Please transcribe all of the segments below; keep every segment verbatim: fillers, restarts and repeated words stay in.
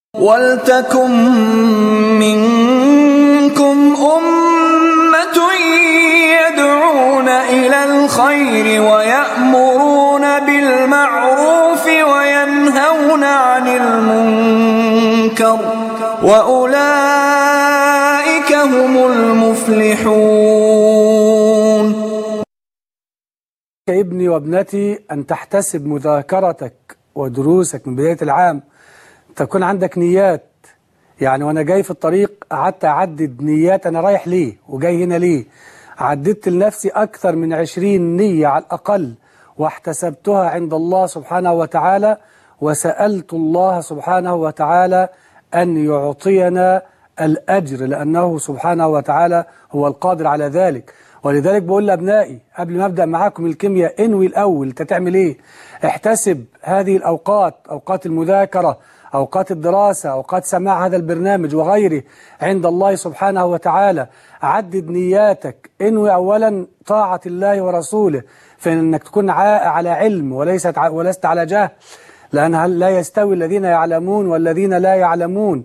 وَلْتَكُن مِّنكُمْ أُمَّةٌ يَدْعُونَ إِلَى الْخَيْرِ وَيَأْمُرُونَ بِالْمَعْرُوفِ وَيَنْهَوْنَ عَنِ الْمُنكَرِ ۚ وَأُولَٰئِكَ هُمُ الْمُفْلِحُونَ. يا ابني وابنتي، أن تحتسب مذاكرتك ودروسك من بداية العام، تكون عندك نيات. يعني وأنا جاي في الطريق قعدت أعدد نيات، أنا رايح ليه وجاي هنا ليه. عددت لنفسي أكثر من عشرين نية على الأقل، واحتسبتها عند الله سبحانه وتعالى، وسألت الله سبحانه وتعالى أن يعطينا الأجر، لأنه سبحانه وتعالى هو القادر على ذلك. ولذلك بقول لأبنائي قبل ما أبدأ معاكم الكيمياء، انوي الأول أنت تعمل إيه. احتسب هذه الأوقات، أوقات المذاكرة، أوقات الدراسة، أوقات سماع هذا البرنامج وغيره عند الله سبحانه وتعالى. عدد نياتك، انوي أولا طاعة الله ورسوله، فإنك تكون على علم وليست ولست على جهل، لأن لا يستوي الذين يعلمون والذين لا يعلمون.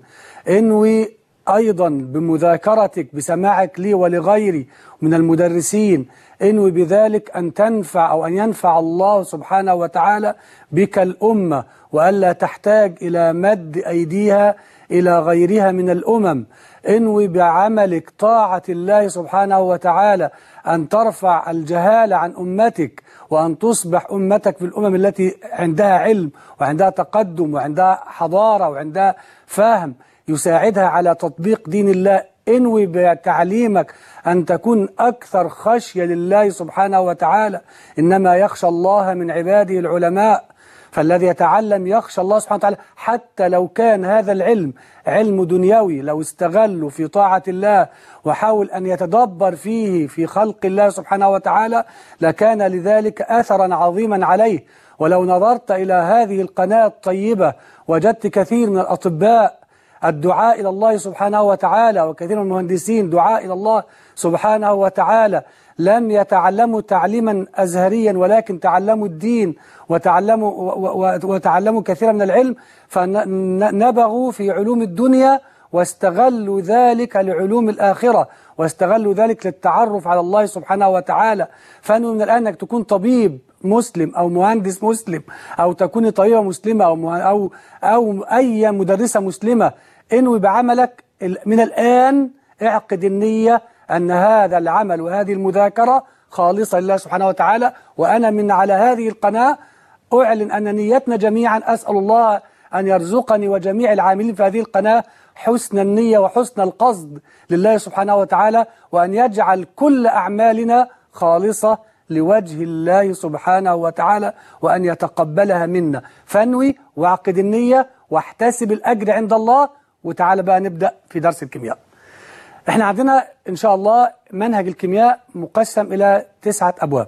انوي أيضا بمذاكرتك بسماعك لي ولغيري من المدرسين، انوي بذلك أن تنفع أو أن ينفع الله سبحانه وتعالى بك الأمة، وألا تحتاج إلى مد أيديها إلى غيرها من الأمم. انوي بعملك طاعة الله سبحانه وتعالى أن ترفع الجهالة عن أمتك، وأن تصبح أمتك في الأمم التي عندها علم وعندها تقدم وعندها حضارة وعندها فهم يساعدها على تطبيق دين الله. انوي بتعليمك أن تكون أكثر خشية لله سبحانه وتعالى، إنما يخشى الله من عباده العلماء. فالذي يتعلم يخشى الله سبحانه وتعالى، حتى لو كان هذا العلم علم دنيوي، لو استغله في طاعة الله وحاول أن يتدبر فيه في خلق الله سبحانه وتعالى، لكان لذلك أثرا عظيما عليه. ولو نظرت إلى هذه القناة الطيبة وجدت كثير من الأطباء الدعاء إلى الله سبحانه وتعالى، وكثير من المهندسين دعاء إلى الله سبحانه وتعالى، لم يتعلموا تعليما أزهريا، ولكن تعلموا الدين وتعلموا, وتعلموا كثيرا من العلم، فنبغوا في علوم الدنيا واستغلوا ذلك لعلوم الآخرة، واستغلوا ذلك للتعرف على الله سبحانه وتعالى. فأنه من الآن أنك تكون طبيب مسلم أو مهندس مسلم، أو تكوني طبيبة مسلمة، أو, أو, أو أي مدرسة مسلمة، انوي بعملك من الآن، اعقد النية أن هذا العمل وهذه المذاكرة خالصة لله سبحانه وتعالى. وأنا من على هذه القناة أعلن أن نيتنا جميعا، أسأل الله أن يرزقني وجميع العاملين في هذه القناة حسن النية وحسن القصد لله سبحانه وتعالى، وأن يجعل كل أعمالنا خالصة لوجه الله سبحانه وتعالى، وأن يتقبلها منا. فانوي واعقد النية واحتسب الأجر عند الله. وتعالى بقى نبدأ في درس الكيمياء. احنا عندنا إن شاء الله منهج الكيمياء مقسم إلى تسعة أبواب.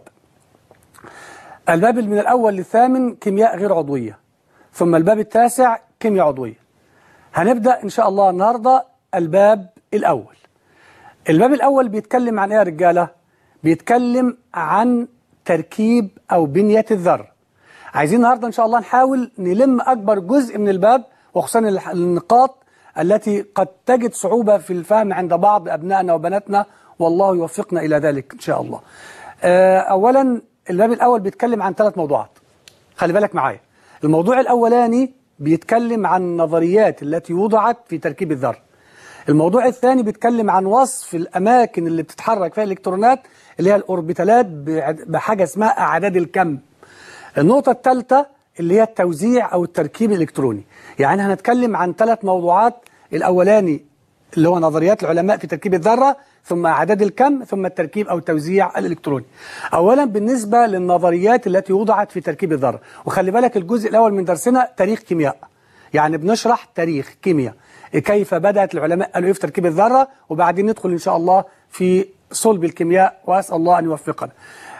الباب من الأول للثامن كيمياء غير عضوية، ثم الباب التاسع كيمياء عضوية. هنبدأ إن شاء الله النهاردة الباب الأول. الباب الأول بيتكلم عن إيه يا رجالة؟ بيتكلم عن تركيب أو بنية الذرة. عايزين النهاردة إن شاء الله نحاول نلم أكبر جزء من الباب، وخصوصا النقاط التي قد تجد صعوبة في الفهم عند بعض أبنائنا وبناتنا، والله يوفقنا إلى ذلك إن شاء الله. أولا الباب الأول بيتكلم عن ثلاث موضوعات، خلي بالك معايا. الموضوع الأولاني بيتكلم عن النظريات التي وضعت في تركيب الذرة. الموضوع الثاني بيتكلم عن وصف الأماكن اللي بتتحرك فيها الإلكترونات، اللي هي الأوربيتالات، بحاجة اسمها أعداد الكم. النقطة الثالثة اللي هي التوزيع أو التركيب الإلكتروني. يعني هنتكلم عن ثلاث موضوعات، الأولاني اللي هو نظريات العلماء في تركيب الذرة، ثم أعداد الكم، ثم التركيب أو التوزيع الإلكتروني. أولا بالنسبة للنظريات التي وضعت في تركيب الذرة، وخلي بالك الجزء الأول من درسنا تاريخ كيمياء، يعني بنشرح تاريخ كيمياء، كيف بدأت العلماء قالوا إيه في تركيب الذرة، وبعدين ندخل إن شاء الله في صلب الكيمياء، وأسأل الله أن يوفقنا.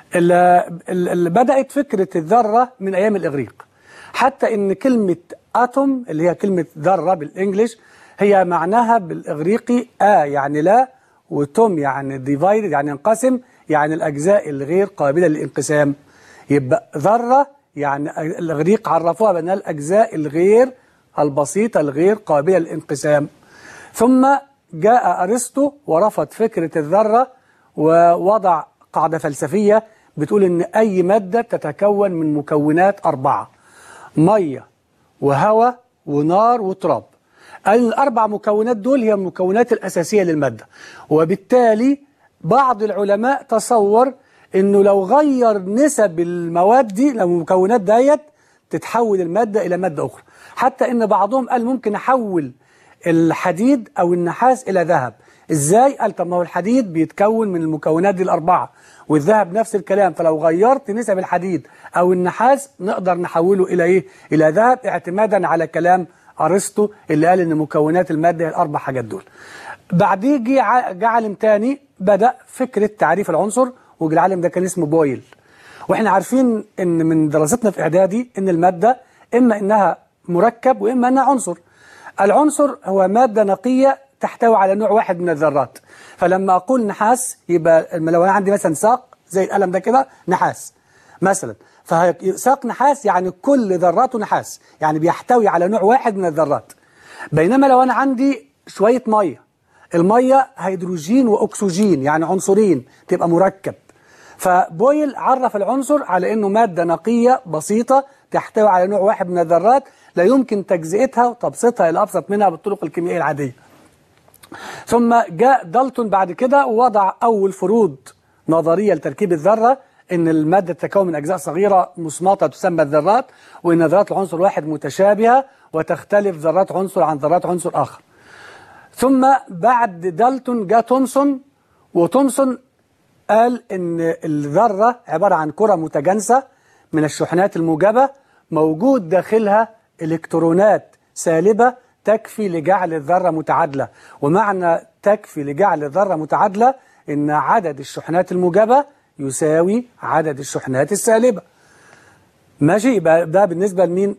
اللي بدأت فكرة الذرة من أيام الإغريق، حتى إن كلمة أتوم اللي هي كلمة ذرة بالإنجليش هي معناها بالإغريقي آ يعني لا، وتوم يعني ديفايدد يعني انقسم، يعني الأجزاء الغير قابلة للانقسام. يبقى ذرة يعني الإغريق عرفوها بأنها الأجزاء الغير البسيطة الغير قابلة للانقسام. ثم جاء أرسطو ورفض فكرة الذرة ووضع قاعدة فلسفية بتقول إن أي مادة تتكون من مكونات أربعة: مية وهواء ونار وتراب. الأربع مكونات دول هي المكونات الأساسية للمادة، وبالتالي بعض العلماء تصور إنه لو غير نسب المواد دي، لو المكونات ديت، تتحول المادة إلى مادة أخرى. حتى إن بعضهم قال ممكن أحول الحديد أو النحاس إلى ذهب. إزاي؟ قال طب ما هو الحديد بيتكون من المكونات دي الأربعة، والذهب نفس الكلام، فلو غيرت نسب الحديد أو النحاس نقدر نحوله إلى إيه؟ إلى ذهب، اعتمادا على كلام أرسطو اللي قال إن مكونات المادة هي الأربع حاجات دول. بعديه جه عالم تاني بدأ فكرة تعريف العنصر، والعالم ده كان اسمه بويل. واحنا عارفين ان من دراستنا في اعدادي ان المادة اما انها مركب واما انها عنصر. العنصر هو مادة نقية تحتوي على نوع واحد من الذرات. فلما اقول نحاس يبقى لو انا عندي مثلا ساق زي القلم ده كده نحاس مثلا، فساق نحاس يعني كل ذراته نحاس، يعني بيحتوي على نوع واحد من الذرات. بينما لو انا عندي شوية مية، المية هيدروجين واكسجين يعني عنصرين، تبقى مركب. فبويل عرف العنصر على انه مادة نقية بسيطة تحتوي على نوع واحد من الذرات لا يمكن تجزئتها وتبسيطها الى ابسط منها بالطرق الكيميائية العادية. ثم جاء دالتون بعد كده ووضع اول فروض نظرية لتركيب الذرة، ان المادة تتكون من اجزاء صغيرة مصمتة تسمى الذرات، وان ذرات العنصر واحد متشابهة وتختلف ذرات عنصر عن ذرات عنصر اخر. ثم بعد دالتون جاء تومسون، وتومسون قال إن الذرة عبارة عن كرة متجانسة من الشحنات الموجبة موجود داخلها إلكترونات سالبة تكفي لجعل الذرة متعادلة. ومعنى تكفي لجعل الذرة متعادلة إن عدد الشحنات الموجبة يساوي عدد الشحنات السالبة. ماشي، يبقى ده بالنسبة لمين؟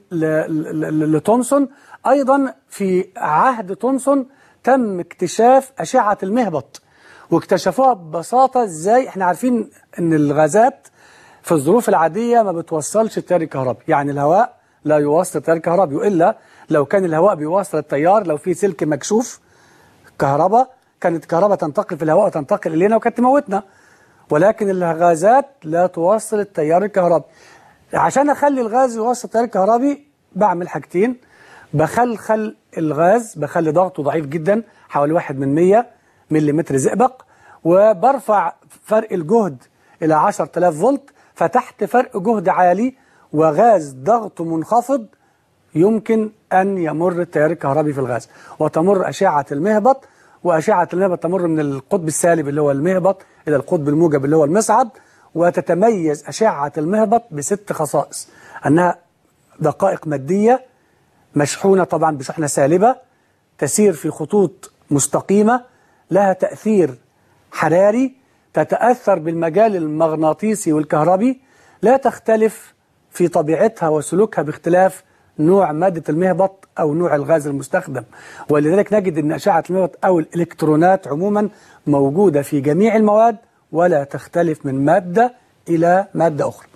لتومسون. أيضا في عهد تومسون تم اكتشاف أشعة المهبط، واكتشفوها ببساطة. ازاي؟ احنا عارفين ان الغازات في الظروف العادية ما بتوصلش التيار الكهربي، يعني الهواء لا يوصل التيار الكهربي، وإلا لو كان الهواء بيوصل التيار، لو في سلك مكشوف كهرباء كانت الكهرباء تنتقل في الهواء وتنتقل إلينا وكانت تموتنا. ولكن الغازات لا توصل التيار الكهربي. عشان أخلي الغاز يوصل التيار الكهربي بعمل حاجتين: بخلخل الغاز، بخلي ضغطه ضعيف جدا حوالي واحد من مية مليمتر زئبق، وبرفع فرق الجهد إلى عشرة آلاف فولت، فتحت فرق جهد عالي وغاز ضغطه منخفض يمكن أن يمر التيار الكهربي في الغاز، وتمر أشعة المهبط. وأشعة المهبط تمر من القطب السالب اللي هو المهبط إلى القطب الموجب اللي هو المصعد. وتتميز أشعة المهبط بست خصائص: أنها دقائق مادية مشحونة طبعا بشحنة سالبة، تسير في خطوط مستقيمة، لها تأثير حراري، تتأثر بالمجال المغناطيسي والكهربي، لا تختلف في طبيعتها وسلوكها باختلاف نوع مادة المهبط أو نوع الغاز المستخدم. ولذلك نجد أن أشعة المهبط أو الإلكترونات عموما موجودة في جميع المواد ولا تختلف من مادة إلى مادة أخرى.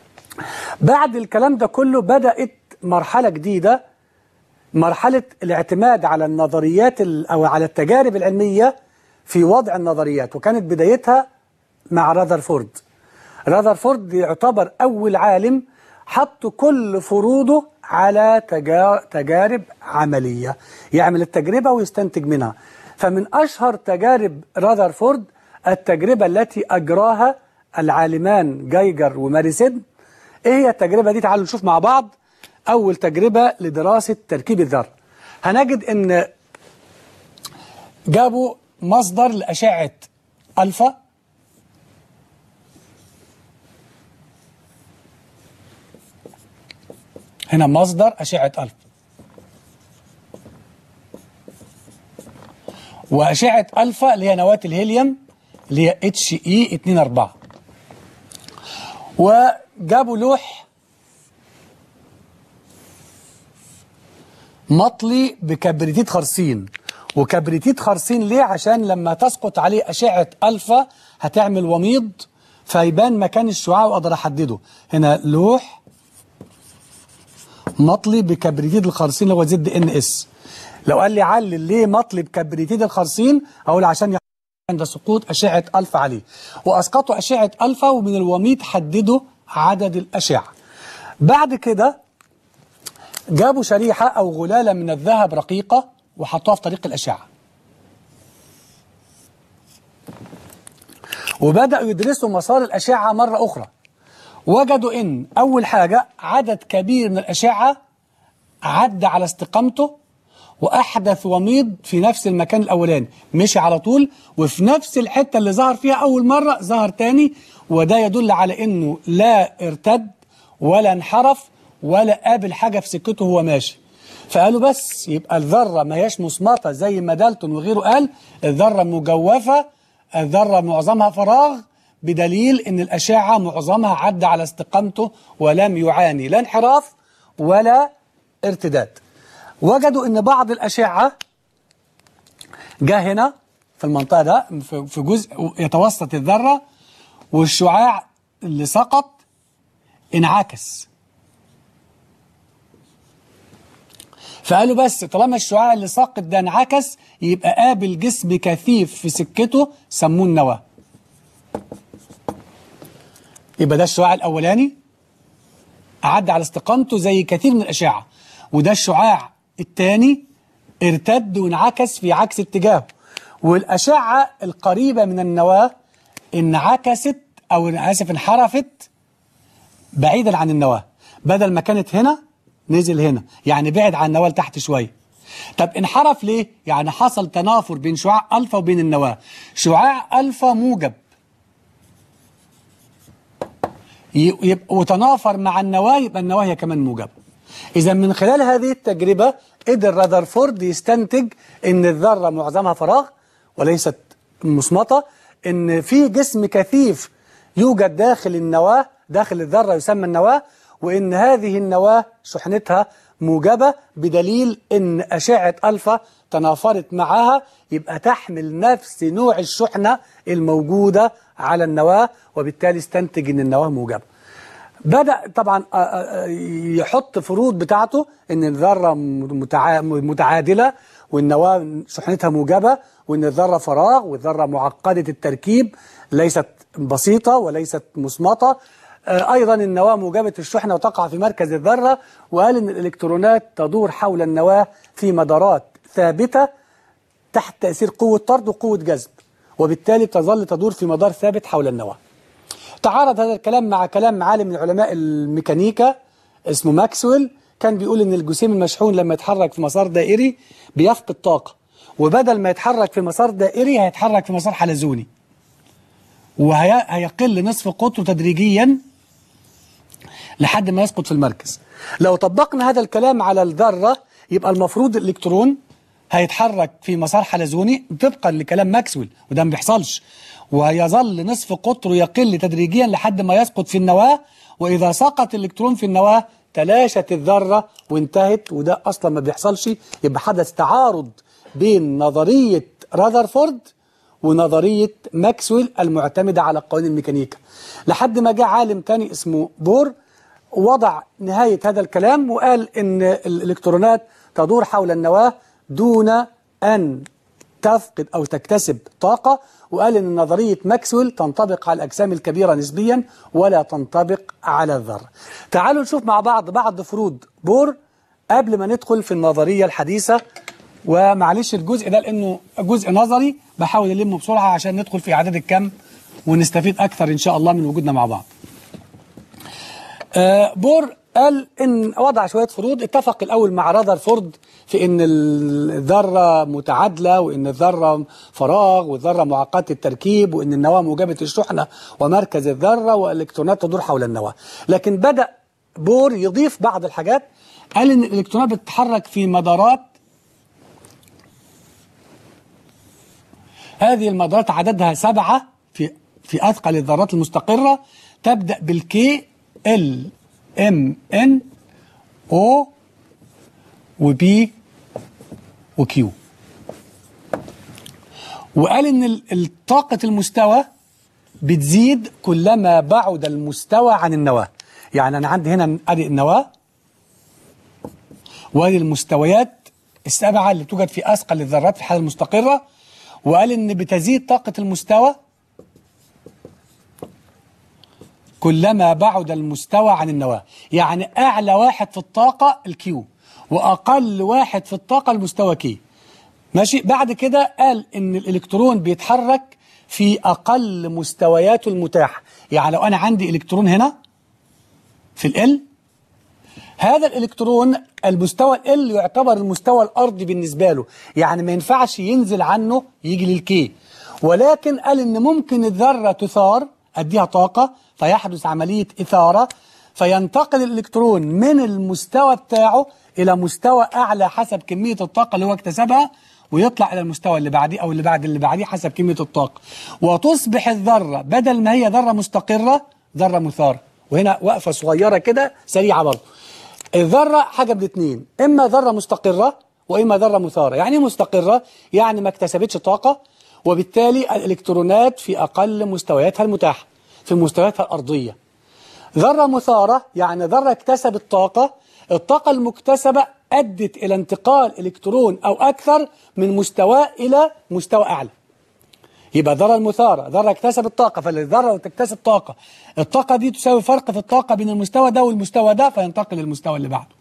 بعد الكلام ده كله بدأت مرحلة جديدة، مرحلة الاعتماد على النظريات أو على التجارب العلمية في وضع النظريات، وكانت بدايتها مع راذرفورد. راذرفورد يعتبر أول عالم حط كل فروضه على تجارب عملية، يعمل التجربة ويستنتج منها. فمن أشهر تجارب راذرفورد التجربة التي أجراها العالمان جايجر وماريسيد. إيه هي التجربة دي؟ تعالوا نشوف مع بعض. أول تجربة لدراسة تركيب الذرة، هنجد إن جابوا مصدر لأشعة ألفا، هنا مصدر أشعة ألفا، وأشعة ألفا اللي هي نواة الهيليوم اللي هي اتش اي اتنين اربعة، وجابوا لوح مطلي بكبريتيت خرسين. وكبريتيت خرسين ليه؟ عشان لما تسقط عليه أشعة ألفا هتعمل وميض فيبان مكان الشعاع وأقدر أحدده. هنا لوح مطلي بكبريتيد الخرسين اللي هو زد ان اس. لو قال لي علل ليه مطلي بكبريتيد الخرسين، هقول عشان عند سقوط أشعة ألفا عليه. وأسقطوا أشعة ألفا، ومن الوميض حددوا عدد الأشعة. بعد كده جابوا شريحة أو غلالة من الذهب رقيقة وحطوها في طريق الأشعة، وبدأوا يدرسوا مسار الأشعة مرة أخرى. وجدوا إن أول حاجة عدد كبير من الأشعة عدى على استقامته وأحدث وميض في نفس المكان الأولاني، مشي على طول وفي نفس الحتة اللي ظهر فيها أول مرة ظهر تاني، وده يدل على إنه لا ارتد ولا انحرف ولا قابل حاجة في سكته وهو ماشي. فقالوا بس يبقى الذرة ما هياش مصمتة زي ما دالتون وغيره قال، الذرة مجوفة، الذرة معظمها فراغ، بدليل إن الأشعة معظمها عدى على استقامته ولم يعاني لا انحراف ولا ارتداد. وجدوا ان بعض الأشعة جاء هنا في المنطقة ده في جزء يتوسط الذرة، والشعاع اللي سقط انعكس. فقالوا بس طالما الشعاع اللي ساقط ده انعكس يبقى قابل جسم كثيف في سكته سموه النواة. يبقى ده الشعاع الأولاني عدى على استقامته زي كثير من الأشعة، وده الشعاع الثاني ارتد وانعكس في عكس اتجاهه. والأشعة القريبة من النواة انعكست أو آسف انحرفت بعيدا عن النواة، بدل ما كانت هنا نزل هنا، يعني بعد عن النواة لتحت شوية. طب انحرف ليه؟ يعني حصل تنافر بين شعاع ألفا وبين النواة. شعاع ألفا موجب يبقى وتنافر مع النواة، يبقى النواة هي كمان موجبة. إذا من خلال هذه التجربة قدر رذرفورد يستنتج إن الذرة معظمها فراغ وليست مصمتة، إن في جسم كثيف يوجد داخل النواة، داخل الذرة يسمى النواة، وإن هذه النواة شحنتها موجبة، بدليل إن أشعة ألفا تنافرت معها، يبقى تحمل نفس نوع الشحنة الموجودة على النواة، وبالتالي استنتج إن النواة موجبة. بدأ طبعا يحط فروض بتاعته ان الذرة متعادلة والنواة شحنتها موجبة، وان الذرة فراغ والذرة معقدة التركيب ليست بسيطة وليست مصمتة. ايضا النواة موجبة الشحنة وتقع في مركز الذرة، وقال ان الالكترونات تدور حول النواة في مدارات ثابتة تحت تأثير قوة طرد وقوة جذب، وبالتالي تظل تدور في مدار ثابت حول النواة. تعارض هذا الكلام مع كلام عالم من علماء الميكانيكا اسمه ماكسويل، كان بيقول ان الجسيم المشحون لما يتحرك في مسار دائري بيفقد طاقة، وبدل ما يتحرك في مسار دائري هيتحرك في مسار حلزوني، وهيقل نصف قطره تدريجيا لحد ما يسقط في المركز. لو طبقنا هذا الكلام على الذرة يبقى المفروض الإلكترون هيتحرك في مسار حلزوني طبقا لكلام ماكسويل، وده ما بيحصلش، ويظل نصف قطره يقل تدريجيا لحد ما يسقط في النواة، وإذا سقط الإلكترون في النواة تلاشت الذرة وانتهت، وده أصلا ما بيحصلش. يبقى حدث تعارض بين نظرية راذرفورد ونظرية ماكسويل المعتمدة على قوانين الميكانيكا، لحد ما جاء عالم تاني اسمه بور وضع نهاية هذا الكلام وقال إن الإلكترونات تدور حول النواة دون أن تفقد أو تكتسب طاقة، وقال إن نظرية ماكسويل تنطبق على الأجسام الكبيرة نسبيا ولا تنطبق على الذرة. تعالوا نشوف مع بعض بعض فروض بور قبل ما ندخل في النظرية الحديثة. ومعلش الجزء ده لأنه جزء نظري بحاول ألمه بسرعة عشان ندخل في إعداد الكم ونستفيد أكثر إن شاء الله من وجودنا مع بعض. آه بور قال إن وضع شوية فروض، اتفق الأول مع راذرفورد في إن الذرة متعادلة، وإن الذرة فراغ، والذرة معقدة التركيب، وإن النواة موجبة الشحنة ومركز الذرة، والإلكترونات تدور حول النواة. لكن بدأ بور يضيف بعض الحاجات، قال إن الإلكترونات بتتحرك في مدارات، هذه المدارات عددها سبعة في في أثقل الذرات المستقرة، تبدأ بالكي ال ام ان او وبي وكيو. وقال ان الطاقة المستوى بتزيد كلما بعد المستوى عن النواة. يعني انا عندي هنا ادي النواة وادي المستويات السبعة اللي توجد في أثقل الذرات في الحالة المستقرة، وقال إن بتزيد طاقة المستوى كلما بعد المستوى عن النواة. يعني أعلى واحد في الطاقة الكيو، وأقل واحد في الطاقة المستوى كي. ماشي. بعد كده قال إن الإلكترون بيتحرك في أقل مستوياته المتاحة. يعني لو أنا عندي إلكترون هنا في ال، هذا الإلكترون المستوى ال يعتبر المستوى الأرضي بالنسبة له، يعني ما ينفعش ينزل عنه يجي للكي. ولكن قال إن ممكن الذرة تثار، أديها طاقة فيحدث عملية إثارة، فينتقل الإلكترون من المستوى بتاعه إلى مستوى أعلى حسب كمية الطاقة اللي هو اكتسبها، ويطلع إلى المستوى اللي بعديه أو اللي بعد اللي بعديه حسب كمية الطاقة، وتصبح الذرة بدل ما هي ذرة مستقرة ذرة مثارة. وهنا وقفة صغيرة كده سريعة برضه. الذرة حاجة من الاثنين، إما ذرة مستقرة وإما ذرة مثارة. يعني مستقرة يعني ما اكتسبتش طاقة، وبالتالي الإلكترونات في أقل مستوياتها المتاحة في مستوياتها الأرضية. ذرة مثارة يعني ذرة اكتسبت طاقة، الطاقة المكتسبة أدت إلى انتقال إلكترون أو أكثر من مستوى إلى مستوى أعلى. يبقى ذرة المثارة ذرة اكتسبت طاقة، فالذرة تكتسب طاقة، الطاقة دي تساوي فرق في الطاقة بين المستوى ده والمستوى ده، فينتقل للمستوى اللي بعده،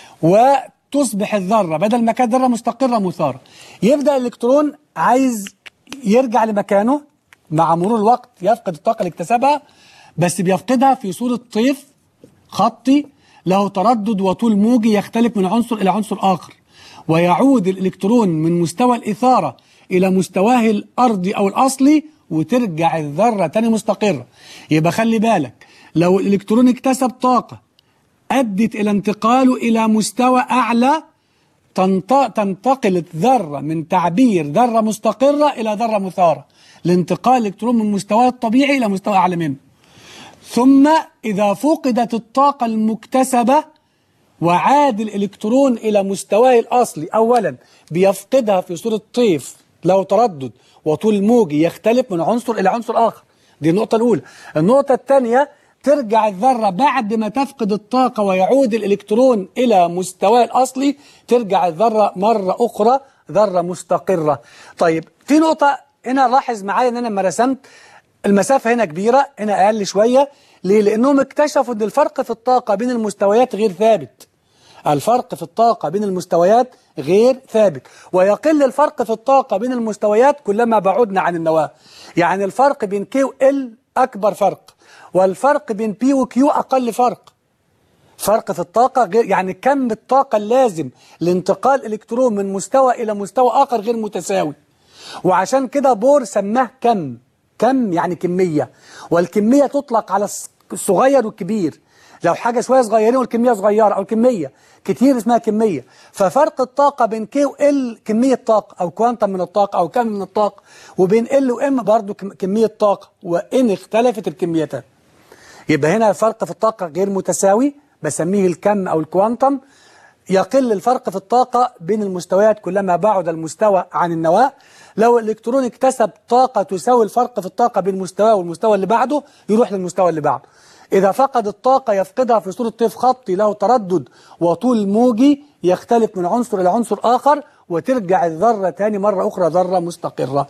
وتصبح الذرة بدل ما كانت ذرة مستقرة مثارة. يبدأ الإلكترون عايز يرجع لمكانه، مع مرور الوقت يفقد الطاقة اللي اكتسبها، بس بيفقدها في صورة طيف خطي له تردد وطول موجي يختلف من عنصر إلى عنصر آخر، ويعود الإلكترون من مستوى الإثارة إلى مستواه الأرضي أو الأصلي، وترجع الذرة تاني مستقرة. يبقى خلي بالك، لو الإلكترون اكتسب طاقة أدت إلى انتقاله إلى مستوى أعلى، تنتقل الذرة من تعبير ذرة مستقرة إلى ذرة مثارة، لانتقال الإلكترون من مستواه الطبيعي إلى مستوى أعلى منه. ثم إذا فقدت الطاقة المكتسبة وعاد الإلكترون إلى مستواه الأصلي، أولا بيفقدها في صورة طيف له تردد وطول موجي يختلف من عنصر إلى عنصر آخر. دي النقطة الأولى. النقطة الثانية، ترجع الذرة بعد ما تفقد الطاقة ويعود الإلكترون إلى مستواه الأصلي، ترجع الذرة مرة أخرى ذرة مستقرة. طيب في نقطة هنا، لاحظ معايا ان انا لما رسمت المسافة هنا كبيرة هنا اقل شوية. ليه؟ لانهم اكتشفوا ان الفرق في الطاقة بين المستويات غير ثابت. الفرق في الطاقة بين المستويات غير ثابت، ويقل الفرق في الطاقة بين المستويات كلما بعدنا عن النواة. يعني الفرق بين كي وال اكبر فرق، والفرق بين بي وكيو اقل فرق. فرق في الطاقة غير، يعني كم الطاقة اللازم لانتقال الكترون من مستوى الى مستوى اخر غير متساوي. وعشان كده بور سماه كم. كم يعني كمية، والكمية تطلق على الصغير والكبير. لو حاجة شوية صغيرين والكمية صغيرة، أو كمية كتير اسمها كمية. ففرق الطاقة بين كي وال كمية طاقة أو كوانتم من الطاقة أو كم من الطاقة، وبين ال وام برضو كمية طاقة، وإن اختلفت الكميتان. يبقى هنا الفرق في الطاقة غير متساوي، بسميه الكم أو الكوانتم. يقل الفرق في الطاقة بين المستويات كلما بعد المستوى عن النواة. لو الإلكترون اكتسب طاقة تساوي الفرق في الطاقة بين مستواه والمستوى اللي بعده، يروح للمستوى اللي بعده. إذا فقد الطاقة يفقدها في صورة طيف خطي له تردد وطول موجي يختلف من عنصر إلى عنصر آخر، وترجع الذرة تاني مرة أخرى ذرة مستقرة.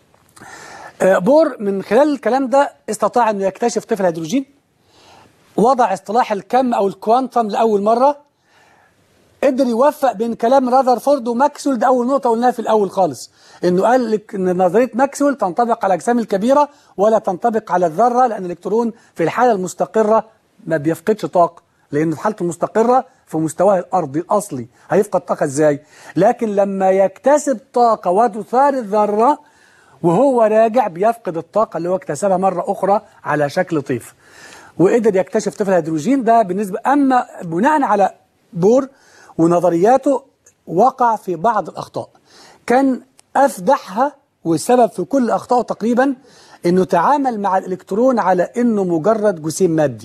بور من خلال الكلام ده استطاع أنه يكتشف طيف الهيدروجين، وضع اصطلاح الكم أو الكوانتم لأول مرة. قدر يوفق بين كلام راذرفورد وماكسويل. ده أول نقطة قلناها في الأول خالص، إنه قال لك إن نظرية ماكسويل تنطبق على الأجسام الكبيرة ولا تنطبق على الذرة، لأن الإلكترون في الحالة المستقرة ما بيفقدش طاقة، لأن في حالة المستقرة في مستواه الأرضي الأصلي هيفقد طاقة إزاي؟ لكن لما يكتسب طاقة وتثار الذرة وهو راجع بيفقد الطاقة اللي هو اكتسبها مرة أخرى على شكل طيف. وقدر يكتشف طيف الهيدروجين ده بالنسبة. أما بناء على بور ونظرياته وقع في بعض الأخطاء، كان أفدحها والسبب في كل أخطائه تقريبا أنه تعامل مع الإلكترون على أنه مجرد جسيم مادي،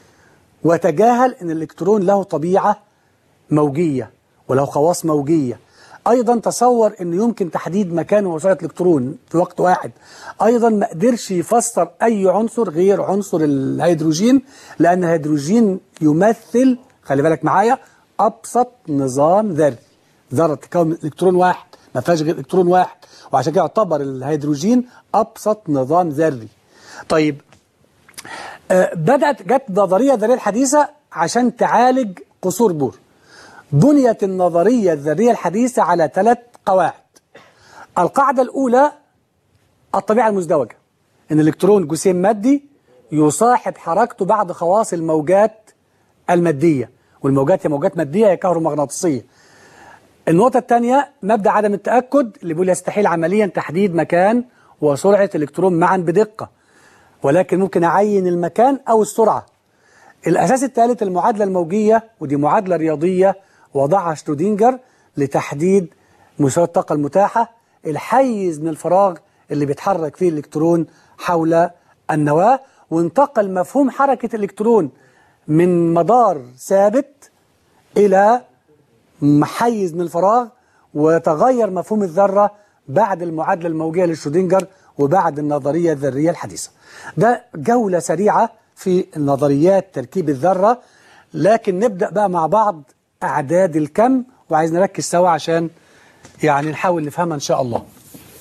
وتجاهل أن الإلكترون له طبيعة موجية وله خواص موجية. أيضا تصور أنه يمكن تحديد مكان ووصلة الإلكترون في وقت واحد. أيضا ما قدرش يفسر أي عنصر غير عنصر الهيدروجين، لأن الهيدروجين يمثل، خلي بالك معايا، أبسط نظام ذري. ذرة تتكون من إلكترون واحد، ما فيهاش غير إلكترون واحد، وعشان كده يعتبر الهيدروجين أبسط نظام ذري. طيب آه بدأت جت نظرية الذرية الحديثة عشان تعالج قصور بور. بنيت النظرية الذرية الحديثة على ثلاث قواعد. القاعدة الأولى الطبيعة المزدوجة، إن الإلكترون جسيم مادي يصاحب حركته بعض خواص الموجات المادية، والموجات هي موجات مادية هي كهرومغناطيسية. النقطة الثانية مبدأ عدم التأكد اللي بيقول يستحيل عمليا تحديد مكان وسرعة الإلكترون معا بدقة، ولكن ممكن أعين المكان أو السرعة. الأساس الثالث المعادلة الموجية، ودي معادلة رياضية وضعها شرودنجر لتحديد مستوى الطاقة المتاحة، الحيز من الفراغ اللي بيتحرك فيه الإلكترون حول النواة. وانتقل مفهوم حركة الإلكترون من مدار ثابت إلى حيز من الفراغ، وتغير مفهوم الذرة بعد المعادلة الموجية لشرودنجر وبعد النظرية الذرية الحديثة. ده جولة سريعة في نظريات تركيب الذرة، لكن نبدأ بقى مع بعض أعداد الكم، وعايز نركز سوا عشان يعني نحاول نفهمها إن شاء الله.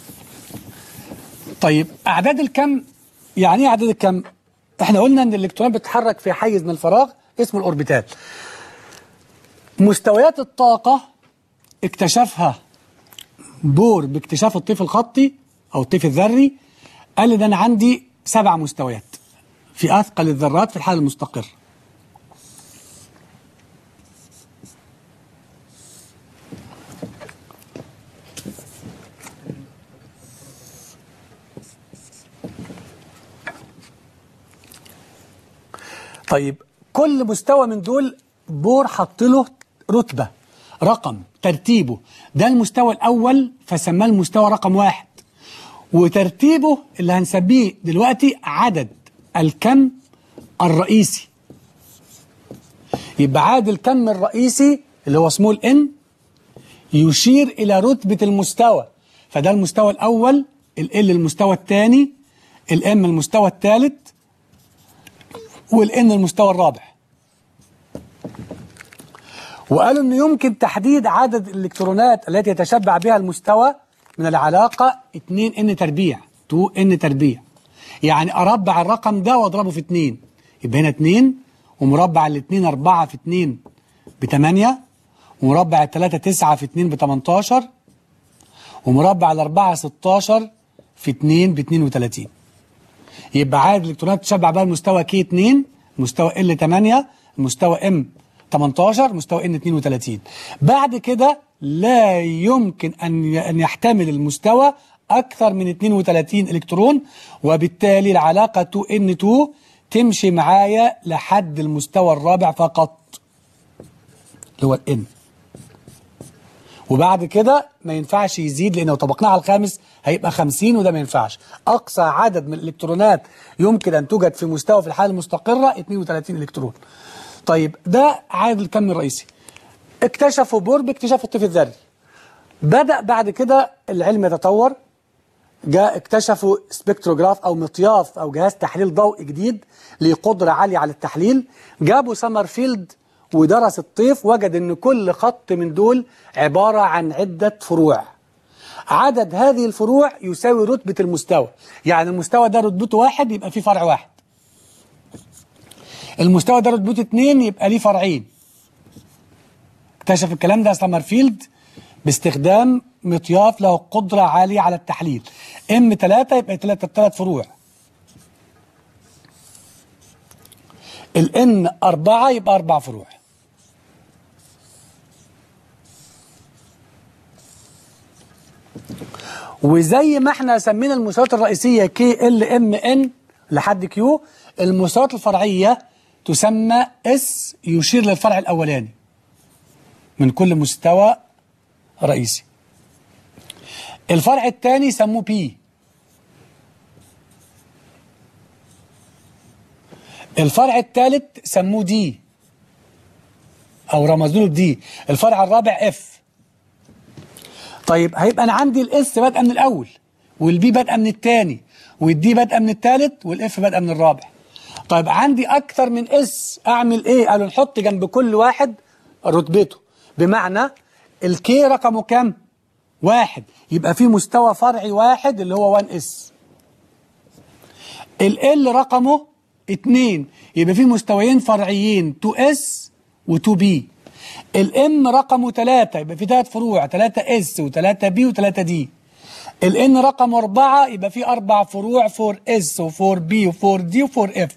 طيب أعداد الكم يعني إيه أعداد الكم؟ إحنا قلنا إن الإلكترون بتتحرك في حيز من الفراغ اسمه الأوربيتال. مستويات الطاقة اكتشفها بور باكتشاف الطيف الخطي أو الطيف الذري. قال لي ده أنا عندي سبع مستويات في أثقل الذرات في الحالة المستقرة. طيب كل مستوى من دول بور حط له رتبة، رقم، ترتيبه. ده المستوى الأول فسماه المستوى رقم واحد، وترتيبه اللي هنسميه دلوقتي عدد الكم الرئيسي. يبقى عدد الكم الرئيسي اللي هو اسمه الان يشير إلى رتبة المستوى. فده المستوى الأول، ال المستوى الثاني، الام المستوى الثالث، والان المستوى الرابع. وقالوا أنه يمكن تحديد عدد الإلكترونات التي يتشبع بها المستوى من العلاقة اتنين ان تربيع، اتنين ان تربيع. يعني أربع الرقم ده وأضربه في اتنين، يبقى هنا اتنين، ومربع الاتنين أربعة في اتنين بتمانية، ومربع التلاتة تسعة في اتنين بتمنتاشر، ومربع الأربعة ستاشر في اتنين باتنين وتلاتين. يبقى عدد الإلكترونات تشبع بها المستوى كي اتنين، مستوى ال تمانية، مستوى ام تمنتاشر، مستوى ان اتنين وتلاتين. بعد كده لا يمكن أن أن يحتمل المستوى أكثر من اتنين وتلاتين إلكترون، وبالتالي العلاقة اتنين ان اتنين تمشي معايا لحد المستوى الرابع فقط اللي هو الان. وبعد كده ما ينفعش يزيد، لأنه طبقناه على الخامس هيبقى خمسين، وده ما ينفعش. أقصى عدد من الإلكترونات يمكن أن توجد في مستوى في الحالة المستقرة اتنين وتلاتين إلكترون. طيب ده عدد الكم الرئيسي. اكتشفوا بور باكتشاف الطيف الذري. بدأ بعد كده العلم يتطور، جاء اكتشفوا سبكتروجراف أو مطياف أو جهاز تحليل ضوء جديد لقدرة عالية على التحليل. جابوا سامرفيلد ودرس الطيف، وجد أن كل خط من دول عبارة عن عدة فروع. عدد هذه الفروع يساوي رتبة المستوى. يعني المستوى ده رتبته واحد يبقى فيه فرع واحد، المستوى ده رتبته اتنين يبقى ليه فرعين. اكتشف الكلام ده سامرفيلد باستخدام مطياف له قدرة عالية على التحليل. ام تلاتة يبقى تلاتة تلات فروع، الان أربعة يبقى أربع فروع. وزي ما احنا سمينا المستويات الرئيسية كي ال ام ان لحد كيو، المستويات الفرعية تسمى اس يشير للفرع الأولاني من كل مستوى رئيسي. الفرع الثاني سموه بي، الفرع الثالث سموه دي أو رمزوا له دي، الفرع الرابع اف. طيب هيبقى أنا عندي الاس بادئة من الأول، والبي بادئة من الثاني، والدي بادئة من الثالث، والاف بادئة من الرابع. طيب عندي أكثر من اس، أعمل إيه؟ قالوا نحط جنب كل واحد رتبته، بمعنى الكي رقمه كام؟ واحد، يبقى في مستوى فرعي واحد اللي هو واحد اس. ال رقمه اتنين، يبقى في مستويين فرعيين اتنين اس و اتنين بي. الام رقمه تلاتة، يبقى في ثلاث فروع تلاتة اس و3 بي و3 دي. الان رقمه أربعة، يبقى في اربع فروع أربعة اس و4 بي و4 دي و4 اف.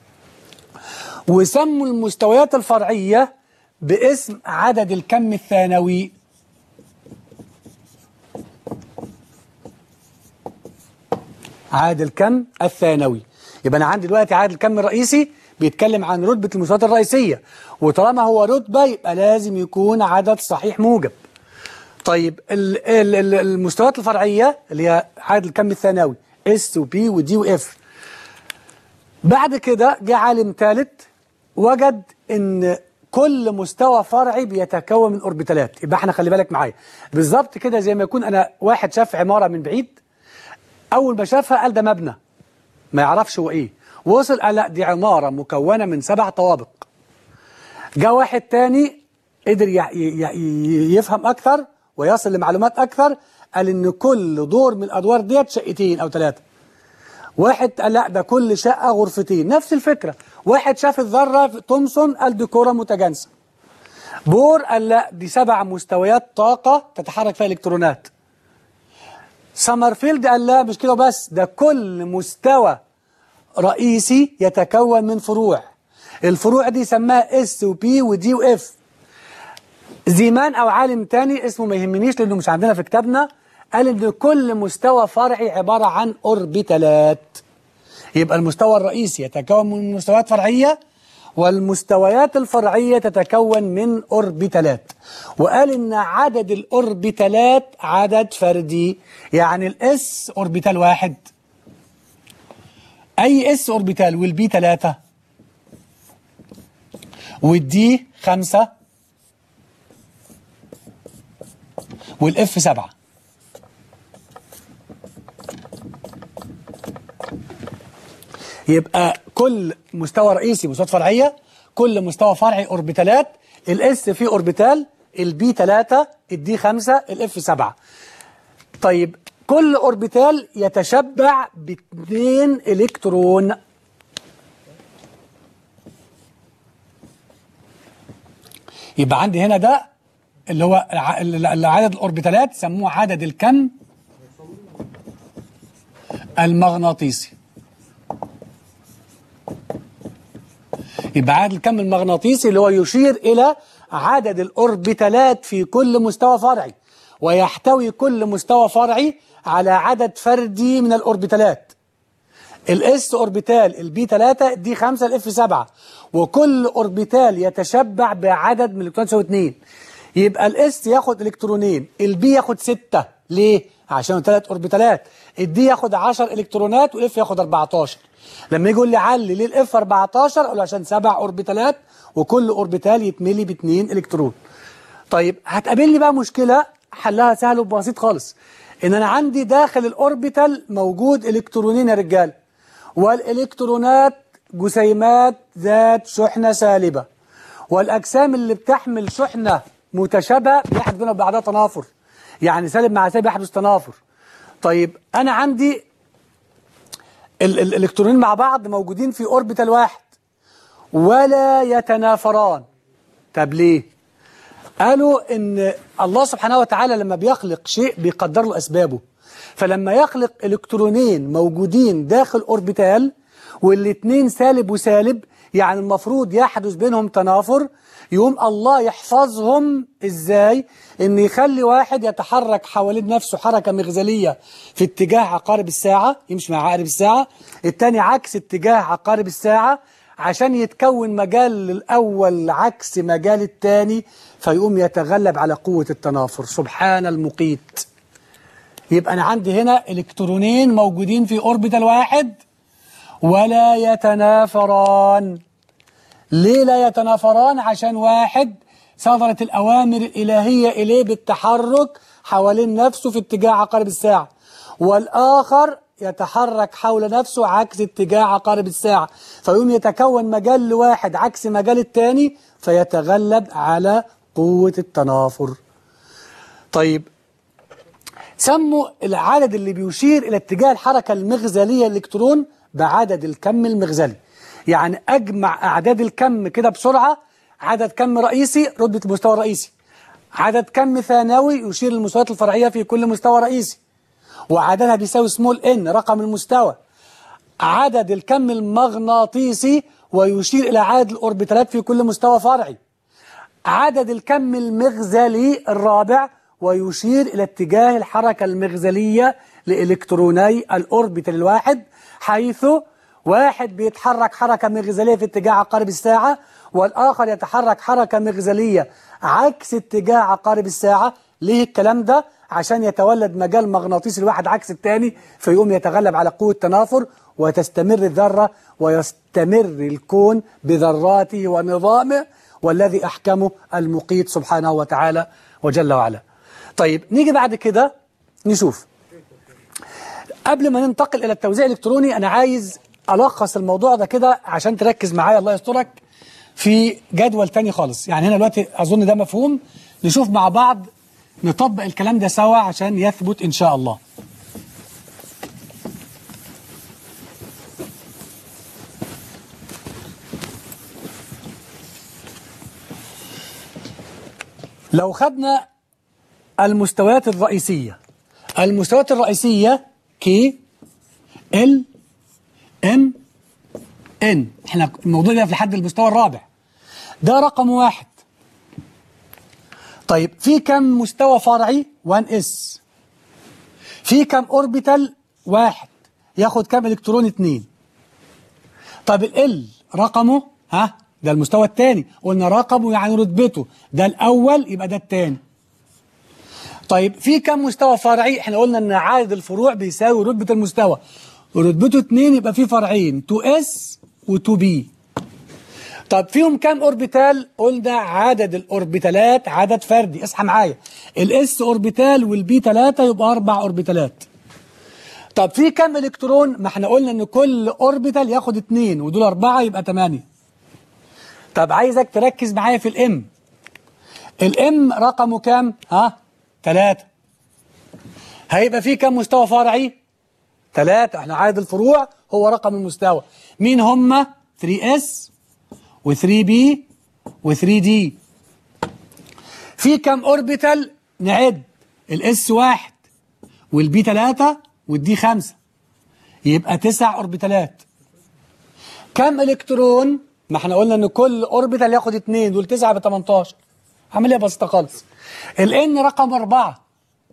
وسموا المستويات الفرعية باسم عدد الكم الثانوي. عدد الكم الثانوي. يبقى أنا عندي دلوقتي عدد الكم الرئيسي بيتكلم عن رتبة المستويات الرئيسية، وطالما هو رتبة يبقى لازم يكون عدد صحيح موجب. طيب ال ال المستويات الفرعية اللي هي عدد الكم الثانوي اس وبي ودي واف. بعد كده جه عالم ثالث وجد ان كل مستوى فرعي بيتكون من اوربيتالات. يبقى احنا خلي بالك معايا بالظبط كده، زي ما يكون انا واحد شاف عمارة من بعيد، اول ما شافها قال ده مبنى، ما يعرفش هو ايه، وصل قال لا دي عمارة مكونة من سبع طوابق. جاء واحد تاني قدر يفهم اكثر ويصل لمعلومات اكثر، قال ان كل دور من الادوار ديت شقتين او ثلاثة. واحد قال لا ده كل شقة غرفتين، نفس الفكرة. واحد شاف الذرة في تومسون قال دي كرة متجانسة. بور قال لا دي سبع مستويات طاقة تتحرك فيها الكترونات. سمرفيلد قال لا مش كده بس، ده كل مستوى رئيسي يتكون من فروع، الفروع دي سماها اس وبي ودي واف. زيمان او عالم تاني اسمه ما يهمنيش لانه مش عندنا في كتابنا، قال ان كل مستوى فرعي عبارة عن اوربيتالات. يبقى المستوى الرئيسي يتكون من مستويات فرعية، والمستويات الفرعية تتكون من اوربيتالات. وقال ان عدد الاوربيتالات عدد فردي، يعني الاس اوربيتال واحد، اي اس اوربيتال، والبي ثلاثة، والدي خمسة، والاف سبعة. يبقى كل مستوى رئيسي مستويات فرعية، كل مستوى فرعي اوربيتالات، الاس فيه اوربيتال، البي ثلاثة، الدي خمسة، الاف سبعة. طيب كل اوربيتال يتشبع باثنين الكترون. يبقى عندي هنا ده اللي هو عدد الاوربيتالات، سموه عدد الكم المغناطيسي. يبقى عدد الكم المغناطيسي اللي هو يشير إلى عدد الأوربيتالات في كل مستوى فرعي، ويحتوي كل مستوى فرعي على عدد فردي من الأوربيتالات. الاس أوربيتال، البي ثلاثة، الدي خمسة، الاف سبعة، وكل أوربيتال يتشبع بعدد من الإلكترونات يساوي اتنين. يبقى الاس ياخد إلكترونين، البي ياخد ستة، ليه؟ عشان ثلاث أوربيتالات. الدي ياخد عشر إلكترونات والاف ياخد أربعتاشر. لما يجي يقول لي علي ليه الاف أربعتاشر، اقول له عشان سبع اوربيتالات وكل اوربيتال يتملي باثنين الكترون. طيب هتقابلني بقى مشكله حلها سهل وبسيط خالص، ان انا عندي داخل الاوربيتال موجود الكترونين يا رجال، والالكترونات جسيمات ذات شحنه سالبه، والاجسام اللي بتحمل شحنه متشابهه بيحدث بينها وبعدها تنافر، يعني سالب مع سالب يحدث تنافر. طيب انا عندي ال ال الالكترونين مع بعض موجودين في اوربيتال واحد ولا يتنافران. طب ليه؟ قالوا ان الله سبحانه وتعالى لما بيخلق شيء بيقدر له اسبابه، فلما يخلق الكترونين موجودين داخل اوربيتال والاثنين سالب وسالب، يعني المفروض يحدث بينهم تنافر، يقوم الله يحفظهم ازاي؟ ان يخلي واحد يتحرك حوالين نفسه حركة مغزلية في اتجاه عقارب الساعة، يمشي مع عقارب الساعة، الثاني عكس اتجاه عقارب الساعة، عشان يتكون مجال الأول عكس مجال الثاني، فيقوم يتغلب على قوة التنافر. سبحان المقيت. يبقى أنا عندي هنا إلكترونين موجودين في أوربيتال واحد ولا يتنافران. ليه لا يتنافران؟ عشان واحد صدرت الأوامر الإلهية إليه بالتحرك حوالين نفسه في اتجاه عقارب الساعة، والآخر يتحرك حول نفسه عكس اتجاه عقارب الساعة، فيقوم يتكون مجال واحد عكس مجال التاني فيتغلب على قوة التنافر. طيب سموا العدد اللي بيشير إلى اتجاه الحركة المغزلية الإلكترون بعدد الكم المغزلي. يعني أجمع أعداد الكم كده بسرعة: عدد كم رئيسي رتبة المستوى الرئيسي، عدد كم ثانوي يشير للمستويات الفرعية في كل مستوى رئيسي وعددها بيساوي سمول ان رقم المستوى، عدد الكم المغناطيسي ويشير إلى عدد الأوربيتالات في كل مستوى فرعي، عدد الكم المغزلي الرابع ويشير إلى اتجاه الحركة المغزلية لإلكتروني الأوربيتال الواحد، حيث واحد بيتحرك حركة مغزلية في اتجاه عقارب الساعة والآخر يتحرك حركة مغزلية عكس اتجاه عقارب الساعة. ليه الكلام ده؟ عشان يتولد مجال مغناطيسي الواحد عكس الثاني فيقوم يتغلب على قوة التنافر وتستمر الذرة ويستمر الكون بذراته ونظامه والذي أحكمه المقيت سبحانه وتعالى وجل وعلا. طيب نيجي بعد كده نشوف، قبل ما ننتقل إلى التوزيع الإلكتروني أنا عايز ألخص الموضوع ده كده عشان تركز معايا الله يسترك في جدول تاني خالص. يعني هنا دلوقتي أظن ده مفهوم، نشوف مع بعض نطبق الكلام ده سوا عشان يثبت إن شاء الله. لو خدنا المستويات الرئيسية، المستويات الرئيسية كي ال ام ان، احنا الموضوع ده في لحد المستوى الرابع، ده رقم واحد. طيب في كم مستوى فرعي؟ واحد اس. في كم اوربيتال؟ واحد. ياخد كم الكترون؟ اتنين. طب ال رقمه ها ده المستوى الثاني، قلنا رقمه يعني رتبته، ده الاول يبقى ده الثاني. طيب في كم مستوى فرعي؟ احنا قلنا ان عدد الفروع بيساوي رتبة المستوى، رتبته اتنين يبقى في فرعين اتنين اس و اتنين بي. طب فيهم كم اوربيتال؟ قلنا عدد الاوربيتالات عدد فردي. اصحى معايا، الاس اوربيتال والبي تلاتة يبقى اربع اوربيتالات. طب في كم الكترون؟ ما احنا قلنا ان كل اوربيتال ياخد اتنين ودول اربعة يبقى تمانية. طب عايزك تركز معايا في الام. الام رقمه كام؟ ها تلاتة. هيبقى فيه كم مستوى فرعي؟ تلاتة. احنا عدد الفروع هو رقم المستوى. مين هم؟ ثري اس و ثري بي و ثري دي. في كم اوربيتال؟ نعد، الاس واحد والبي تلاتة والدي خمسة يبقى تسع اوربيتالات. كم الكترون؟ ما احنا قلنا ان كل اوربيتال ياخد اتنين، دول تسعة ب تمنتاشر. عمليه بسيطه خالص. الان رقم اربعة.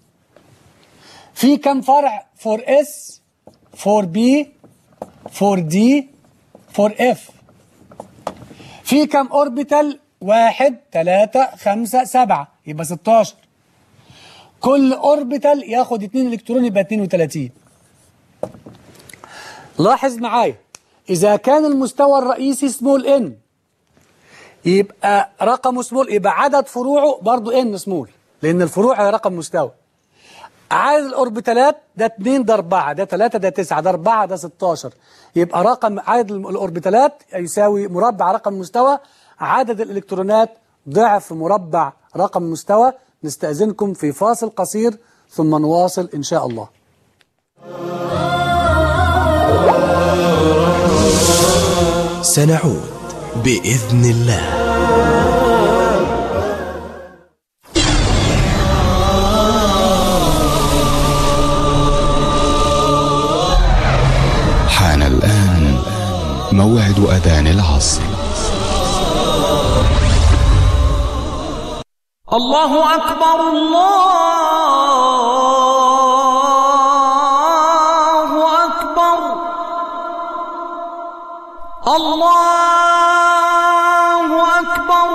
في كم فرع؟ فور اس فور بي فور دي فور اف. في كم اوربيتال؟ واحد تلاتة خمسة سبعة يبقى ستاشر. كل اوربيتال ياخد اتنين الكترون يبقى اتنين وتلاتين. لاحظ معايا، إذا كان المستوى الرئيسي سمول ان يبقى رقمه سمول، يبقى عدد فروعه برضو ان سمول لأن الفروع هي رقم مستوى. عدد الأوربيتالات ده اتنين ده اربعة ده تلاتة ده تسعة ده اربعة ده ستاشر، يبقى رقم عدد الأوربيتالات يساوي مربع رقم مستوى، عدد الإلكترونات ضعف مربع رقم مستوى. نستأذنكم في فاصل قصير ثم نواصل إن شاء الله. سنعود بإذن الله. حان الآن موعد أذان العصر. الله أكبر الله أكبر الله أكبر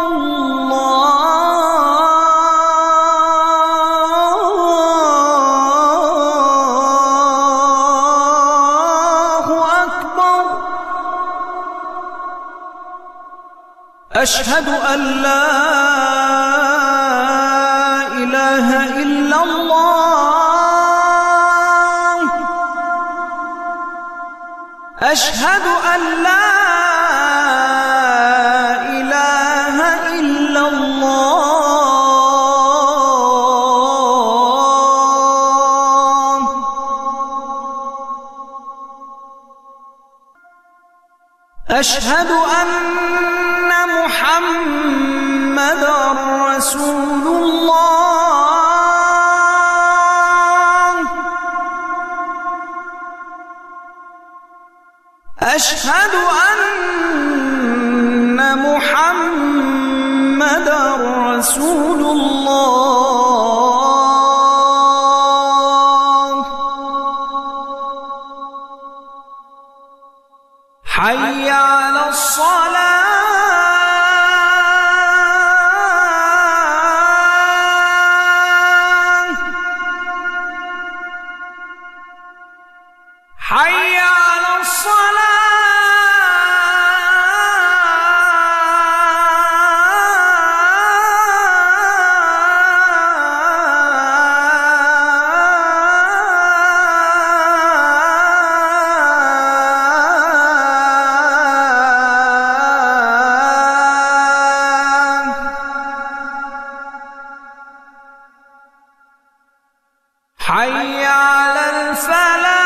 الله أكبر. أشهد أن لا إله إلا الله أشهد أن لا إله إلا الله. أشهد أن محمدًا رسول الله. أشهد أن محمدًا رسول الله. حي على الصلاة. حي على الصلاة. حي على الفلاح.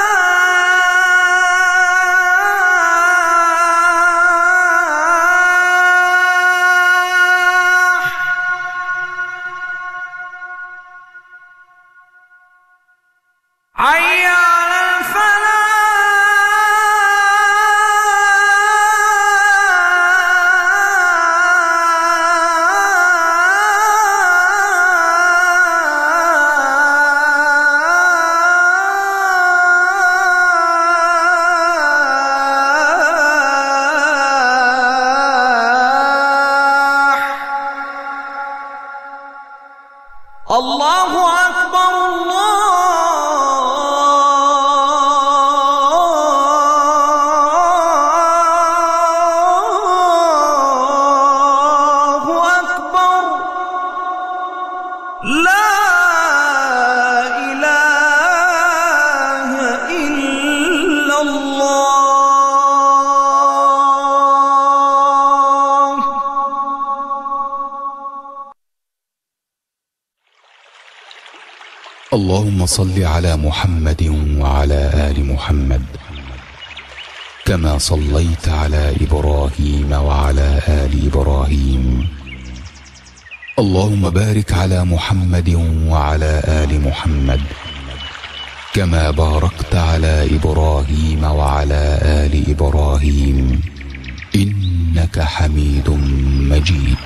حي على الله أكبر. الله أكبر. لا إله إلا الله. اللهم صل على محمد وعلى آل محمد كما صليت على إبراهيم وعلى آل إبراهيم. اللهم بارك على محمد وعلى آل محمد كما باركت على إبراهيم وعلى آل إبراهيم إنك حميد مجيد.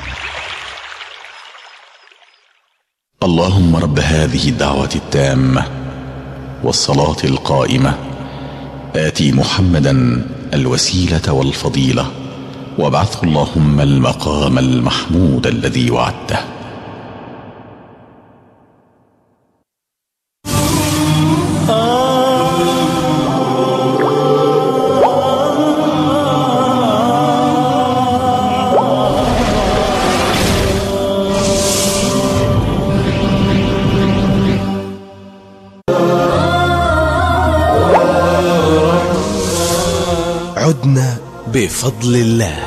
اللهم رب هذه الدعوة التامة والصلاة القائمة آتي محمدا الوسيلة والفضيلة وابعثه اللهم المقام المحمود الذي وعدته. عدنا بفضل الله.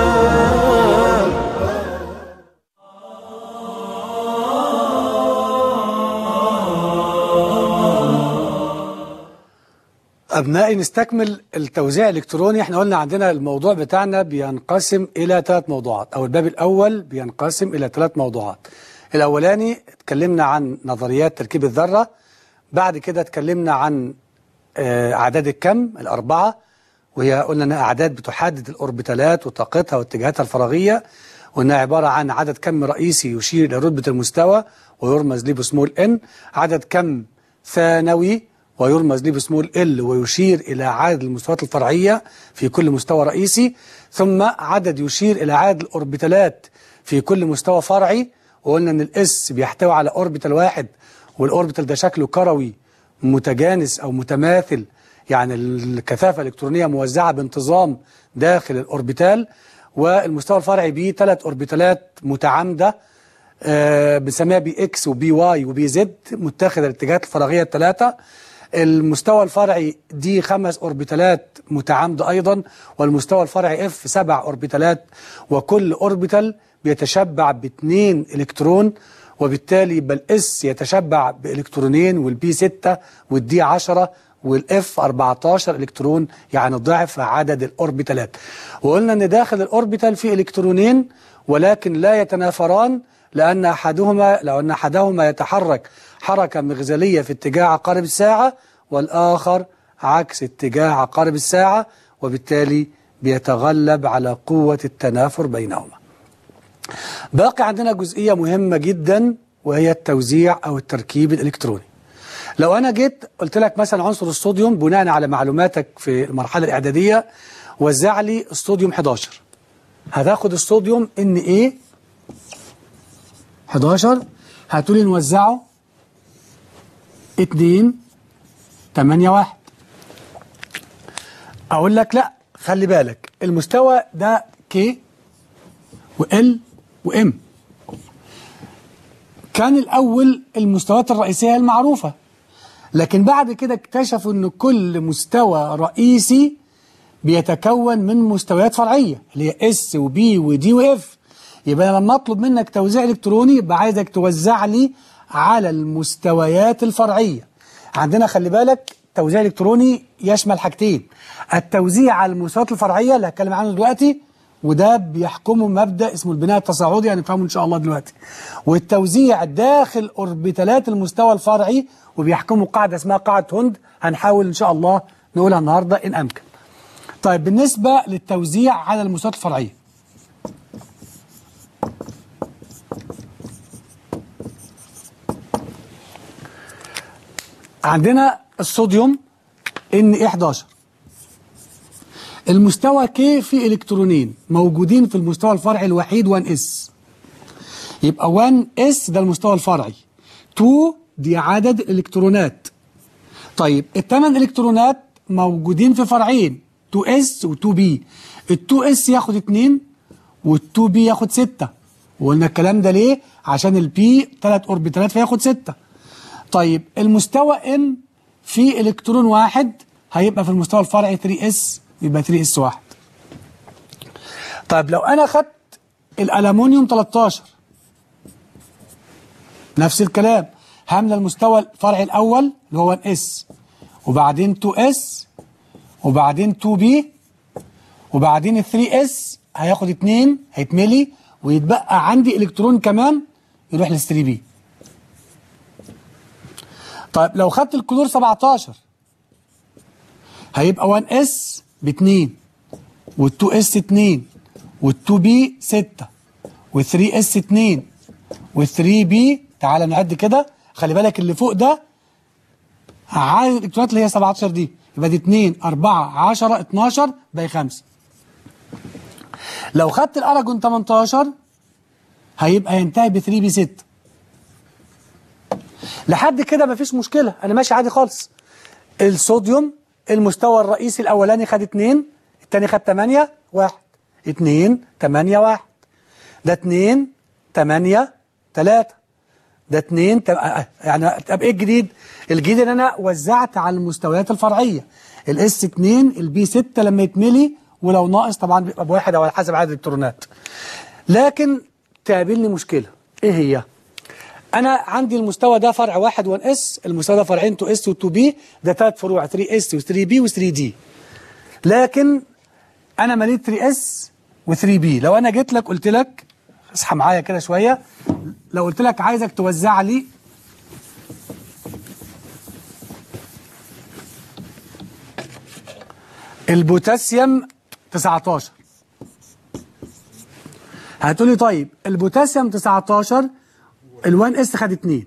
أبنائي نستكمل التوزيع الإلكتروني. احنا قلنا عندنا الموضوع بتاعنا بينقسم إلى ثلاث موضوعات، أو الباب الأول بينقسم إلى ثلاث موضوعات. الأولاني اتكلمنا عن نظريات تركيب الذرة، بعد كده اتكلمنا عن أعداد الكم الأربعة، وهي قلنا أنها أعداد بتحدد الأوربيتالات وطاقتها واتجاهاتها الفراغية، وأنها عبارة عن عدد كم رئيسي يشير إلى رتبة المستوى ويرمز ليه بسمول n، عدد كم ثانوي ويرمز ليه بسمول l ويشير إلى عدد المستويات الفرعية في كل مستوى رئيسي، ثم عدد يشير إلى عدد الأوربيتالات في كل مستوى فرعي، وقلنا أن الإس بيحتوي على أوربيتال واحد، والأوربيتال ده شكله كروي متجانس أو متماثل، يعني الكثافة الإلكترونية موزعة بانتظام داخل الأوربيتال، والمستوى الفرعي بيه ثلاث أوربيتالات متعامدة آه بنسميها بي إكس وبي واي وبي زد، متخذة الاتجاهات الفراغية الثلاثة. المستوى الفرعي دي خمس أوربيتالات متعامدة أيضا، والمستوى الفرعي اف سبع أوربيتالات، وكل أوربيتال بيتشبع باثنين إلكترون، وبالتالي يبقى الاس يتشبع بإلكترونين، والبي ستة، والدي عشرة، والاف أربعتاشر إلكترون، يعني ضعف عدد الأوربيتالات. وقلنا أن داخل الأوربيتال في إلكترونين ولكن لا يتنافران، لأن أحدهما لو أن أحدهما يتحرك حركة مغزلية في اتجاه عقارب الساعة، والآخر عكس اتجاه عقارب الساعة، وبالتالي بيتغلب على قوة التنافر بينهما. باقي عندنا جزئية مهمة جدا، وهي التوزيع أو التركيب الإلكتروني. لو أنا جيت قلت لك مثلا عنصر الصوديوم بناء على معلوماتك في المرحلة الإعدادية وزع لي الصوديوم حداشر، هتاخد الصوديوم ان ايه حداشر، هتقولي نوزعه اتنين تمانية واحد. اقول لك لا، خلي بالك المستوى ده كي وال وام. كان الاول المستويات الرئيسيه المعروفه، لكن بعد كده اكتشفوا ان كل مستوى رئيسي بيتكون من مستويات فرعيه اللي هي اس وبي ودي واف. يبقى لما اطلب منك توزيع الكتروني يبقى عايزك توزع لي على المستويات الفرعيه. عندنا خلي بالك توزيع الكتروني يشمل حاجتين: التوزيع على المستويات الفرعيه اللي هتكلم عنه دلوقتي، وده بيحكمه مبدا اسمه البناء التصاعدي هنفهمه ان شاء الله دلوقتي، والتوزيع داخل اوربيتالات المستوى الفرعي وبيحكمه قاعده اسمها قاعده هوند، هنحاول ان شاء الله نقولها النهارده ان امكن. طيب بالنسبه للتوزيع على المستويات الفرعيه، عندنا الصوديوم ان ايه حداشر، المستوى كي فيه الكترونين موجودين في المستوى الفرعي الوحيد واحد اس، يبقى واحد اس ده المستوى الفرعي، اتنين دي عدد الالكترونات. طيب الثمان الكترونات موجودين في فرعين اتنين اس و اتنين بي، ال اتنين اس ياخد اتنين وال اتنين بي ياخد ستة، وقلنا الكلام ده ليه؟ عشان البي ثلاث اوربيتالات فياخد ستة. طيب المستوى ام فيه الكترون واحد، هيبقى في المستوى الفرعي تلاتة اس، يبقى تلاتة اس واحد. طيب لو انا خدت الالومنيوم تلتاشر نفس الكلام، هملى المستوى الفرعي الاول اللي هو واحد اس، وبعدين اتنين اس، وبعدين اتنين بي، وبعدين ال تلاتة اس هياخد اتنين هيتملي، ويتبقى عندي الكترون كمان يروح لل تلاتة بي. طيب لو خدت الكلور سبعتاشر هيبقى واحد اس ب اتنين، وال اتنين اس اتنين، وال اتنين بي ستة، وال تلاتة اس اتنين، وال تلاتة بي تعالى نعد كده، خلي بالك اللي فوق ده عدد الالكترونات اللي هي سبعتاشر دي، يبقى دي اتنين اربعة عشرة اتناشر باقي خمسة. لو خدت الارجون تمنتاشر هيبقى ينتهي ب تلاتة بي ستة. لحد كده مفيش مشكله، انا ماشي عادي خالص. الصوديوم المستوى الرئيسي الاولاني خد اتنين، الثاني خد تمانية واحد، اتنين تمانية واحد، ده اتنين تمانية تلاتة، ده اتنين تم... يعني طب ايه الجديد؟ الجديد ان انا وزعت على المستويات الفرعيه، الاس اتنين البي ستة لما يتملي، ولو ناقص طبعا بيبقى بواحد او على حسب عدد الالكترونات. لكن تقابلني مشكله، ايه هي؟ انا عندي المستوى ده فرع واحد واحد اس، المستوى ده فرعين اتنين اس و اتنين بي، ده ثلاث فروع تلاتة اس و تلاتة بي و تلاتة دي. لكن انا مليت تلاتة اس و تلاتة بي. لو انا جيت لك قلت لك اصحى معايا كده شويه، لو قلت لك عايزك توزع لي البوتاسيوم تسعتاشر، هتقولي طيب البوتاسيوم تسعتاشر ال1 اس خد اتنين،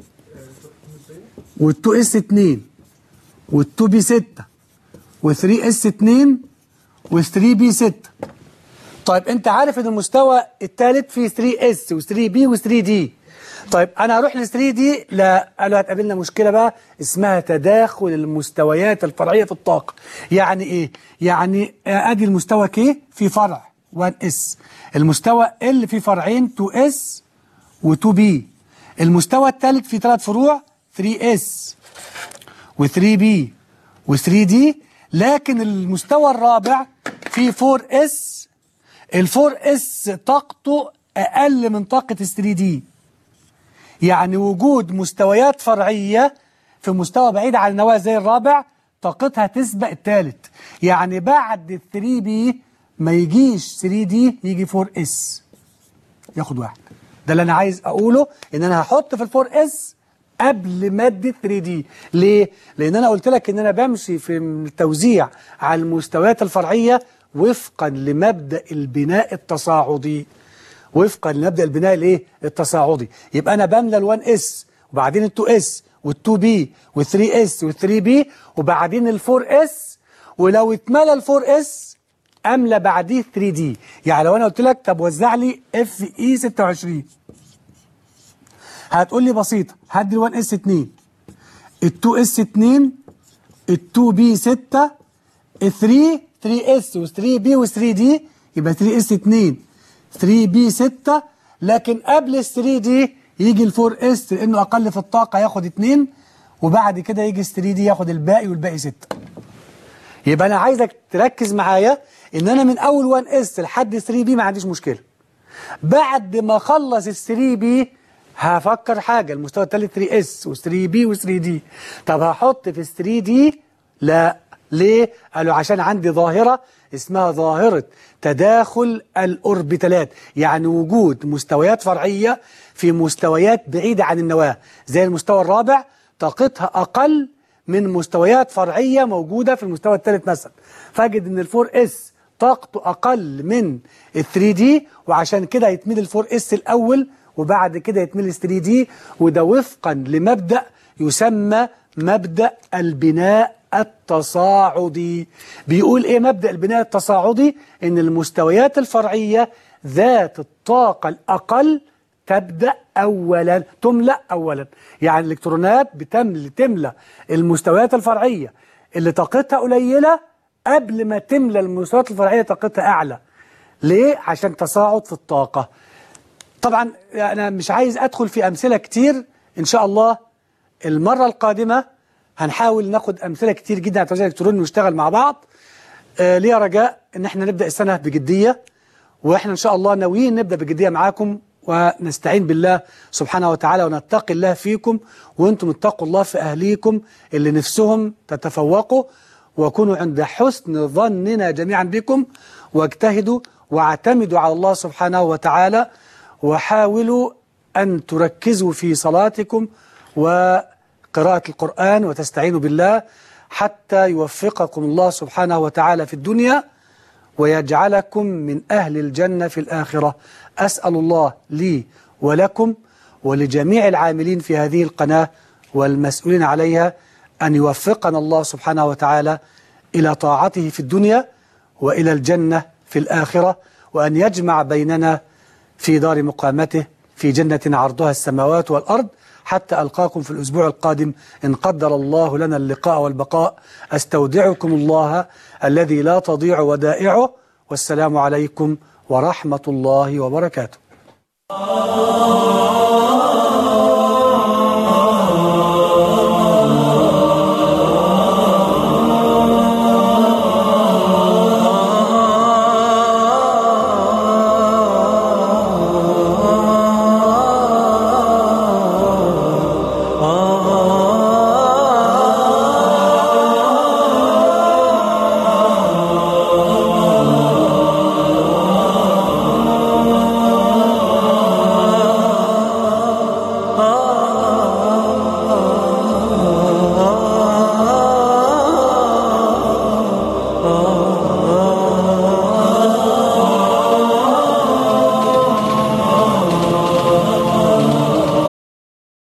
وال2 اس اتنين، وال2 بي ستة، وال3 اس اتنين، وال3 بي ستة. طيب انت عارف ان المستوى الثالث فيه تلاتة اس و3 بي و3 دي. طيب انا هروح ل تلاتة دي، لا قالوا هتقابلنا مشكله بقى اسمها تداخل المستويات الفرعيه في الطاقه. يعني ايه؟ يعني ادي المستوى كي في فرع واحد اس، المستوى ال في فرعين اتنين اس و اتنين بي، المستوى الثالث في ثلاث فروع تلاتة اس و3 بي و3 دي، لكن المستوى الرابع في فور اس. الفور اس طاقته أقل من طاقة ال3 دي، يعني وجود مستويات فرعية في مستوى بعيد عن النواة زي الرابع طاقتها تسبق الثالث. يعني بعد ال ثري بي ما يجيش ثري دي، يجي فور اس ياخد واحد. ده اللي أنا عايز أقوله، إن أنا هحط في الفور اس قبل مادة ثري دي. ليه؟ لأن أنا قلت لك إن أنا بمشي في التوزيع على المستويات الفرعية وفقا لمبدأ البناء التصاعدي. وفقا لمبدأ البناء الايه؟ التصاعدي. يبقى أنا بملى الوان اس وبعدين التو اس والتو بي والثري اس والثري بي وبعدين الفور اس، ولو اتملى الفور اس أملى بعديه ثري دي. يعني لو أنا قلت لك طب وزع لي اف اي ستة وعشرين، هتقول لي بسيطة، هدي الوان اس اتنين، التو اس اتنين، التو بي ستة، الثري ثري اس وثري بي وثري دي، يبقى ثري اس اتنين ثري بي ستة. لكن قبل ال ثري دي يجي ال فور اس لأنه أقل في الطاقة ياخد اتنين، وبعد كده يجي ال ثري دي ياخد الباقي والباقي ستة. يبقى أنا عايزك تركز معايا إن أنا من أول وان اس لحد ثري بي ما عنديش مشكلة. بعد ما أخلص ال ثري بي هفكر حاجة، المستوى الثالث ثري اس وثري بي وثري دي. طب هحط في ال ثري دي؟ لا. ليه؟ قالوا عشان عندي ظاهرة اسمها ظاهرة تداخل الأوربيتالات، يعني وجود مستويات فرعية في مستويات بعيدة عن النواة. زي المستوى الرابع طاقتها أقل من مستويات فرعية موجودة في المستوى الثالث مثلا، فاجد ان الفور اس طاقته أقل من الثري دي، وعشان كده يتميل الفور اس الأول وبعد كده يتميل الثري دي. وده وفقا لمبدأ يسمى مبدأ البناء التصاعدي. بيقول ايه مبدأ البناء التصاعدي؟ ان المستويات الفرعية ذات الطاقة الأقل تبدأ أولا، تملأ أولا. يعني الإلكترونات بتملى تملى المستويات الفرعية اللي طاقتها قليلة قبل ما تملى المستويات الفرعية طاقتها أعلى. ليه؟ عشان تصاعد في الطاقة. طبعا أنا مش عايز أدخل في أمثلة كتير، إن شاء الله المرة القادمة هنحاول ناخد أمثلة كتير جدا على التوزيع الإلكتروني ونشتغل مع بعض. آه ليه رجاء إن احنا نبدأ السنة بجدية، وإحنا إن شاء الله ناويين نبدأ بجدية معاكم، ونستعين بالله سبحانه وتعالى ونتقي الله فيكم، وأنتم اتقوا الله في أهليكم اللي نفسهم تتفوقوا، وكونوا عند حسن ظننا جميعا بكم، واجتهدوا واعتمدوا على الله سبحانه وتعالى، وحاولوا أن تركزوا في صلاتكم وقراءة القرآن وتستعينوا بالله حتى يوفقكم الله سبحانه وتعالى في الدنيا ويجعلكم من أهل الجنة في الآخرة. أسأل الله لي ولكم ولجميع العاملين في هذه القناة والمسؤولين عليها أن يوفقنا الله سبحانه وتعالى إلى طاعته في الدنيا وإلى الجنة في الآخرة، وأن يجمع بيننا في دار مقامته في جنة عرضها السماوات والأرض، حتى ألقاكم في الأسبوع القادم إن قدر الله لنا اللقاء والبقاء. أستودعكم الله الذي لا تضيع ودائعه، والسلام عليكم ورحمة الله وبركاته.